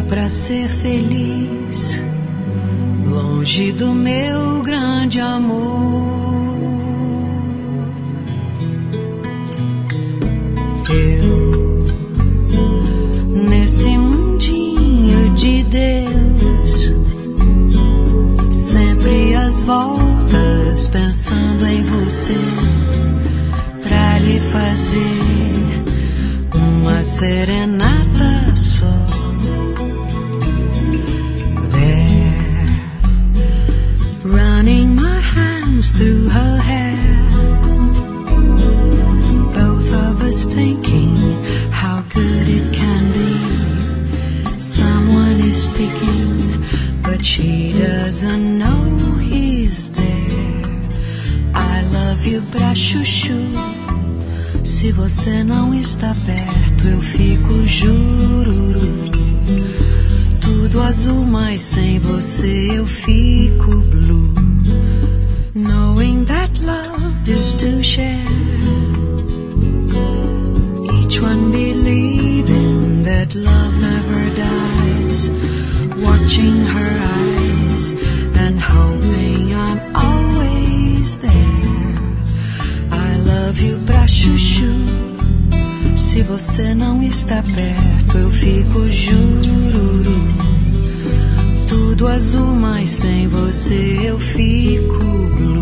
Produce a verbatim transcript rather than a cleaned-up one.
pra ser feliz, longe do meu grande amor. Eu, nesse mundinho de Deus, sempre às voltas pensando em você, pra lhe fazer uma serenata só. There, running my hands through her hair, both of us thinking how good it can be. Someone is speaking, but she doesn't know he's there. I love you pra chuchu. Se você não está perto, eu fico jururu. Tudo azul, mas sem você eu fico blue. Knowing that love is to share, each one believing that love never dies, watching her eyes and hoping I'm always there. I love you pra chuchu. Se você não está perto, eu fico jururu. Tudo azul, mas sem você eu fico blue.